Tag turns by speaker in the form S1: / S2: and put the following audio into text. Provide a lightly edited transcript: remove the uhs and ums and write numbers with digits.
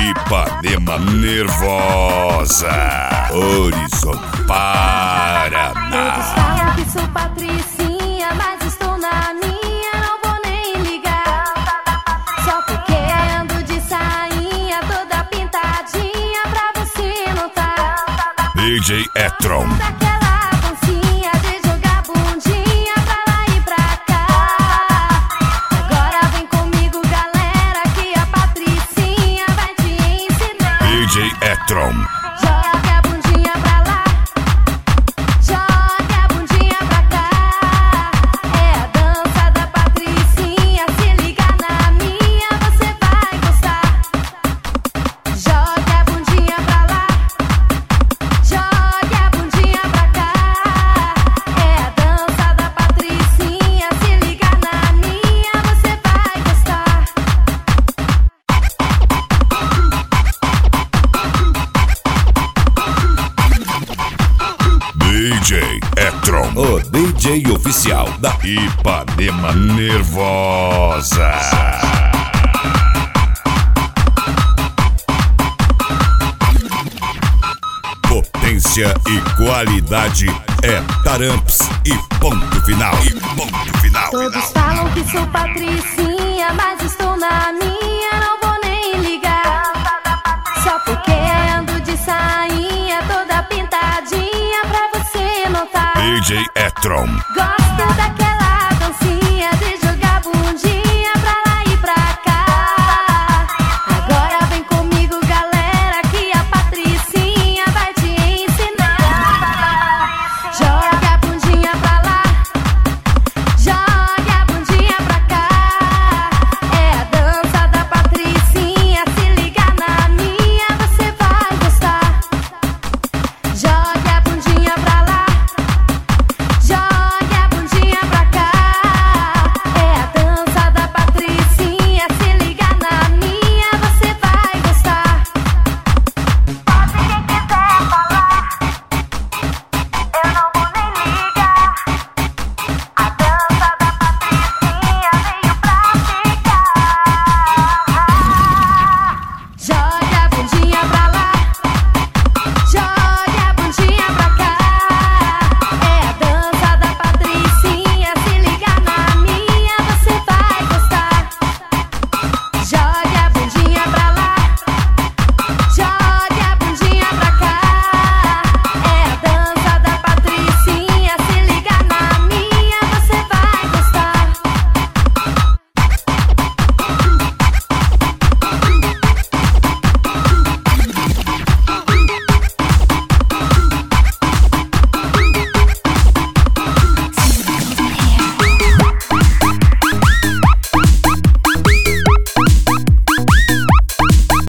S1: Ipanema nervosa, Horizonte, Paraná.
S2: Todos falam que sou patricinha, mas estou na minha, não vou nem ligar. Só porque ando de sainha, toda pintadinha pra você notar.
S1: DJ Etron.
S2: Daquela dancinha de jogar bundinha pra lá e pra cá. Agora vem comigo, galera, que a patricinha vai te ensinar.
S1: DJ Etron.
S2: Joga a bundinha pra lá, joga a bundinha pra cá. É a dança da patricinha, se liga na minha, você vai gostar. Joga a bundinha pra lá, joga a bundinha pra cá. É a dança da patricinha, se liga na minha, você vai gostar.
S1: DJ Etron, o DJ oficial da Ipanema nervosa. Potência e qualidade é Taramps e ponto final.
S2: Todos falam que sou patricinha, mas estou na minha, não vou nem ligar. Só porque ando de sainha, toda pintadinha pra você notar.
S1: DJ Etron.
S2: Gosto